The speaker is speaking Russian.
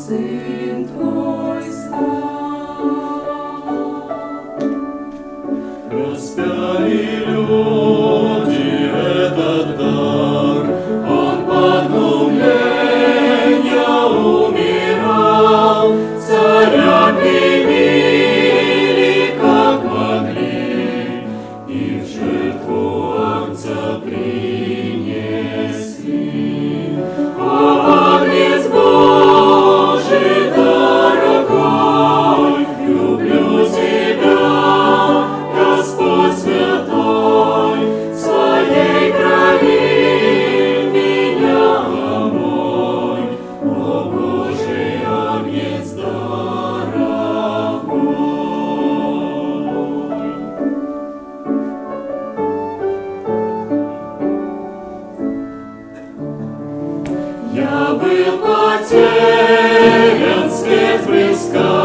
Сын Твой стал. Распяли люди этот дар, Он под глумления умирал, Царя примили, как могли, и в жертву Агнца принесли. О, Агнец Божий дорогой, люблю Тебя, Господь святой, своей крови меня омой, о Божий Агнец дорогой. Я был потерян, свет близко,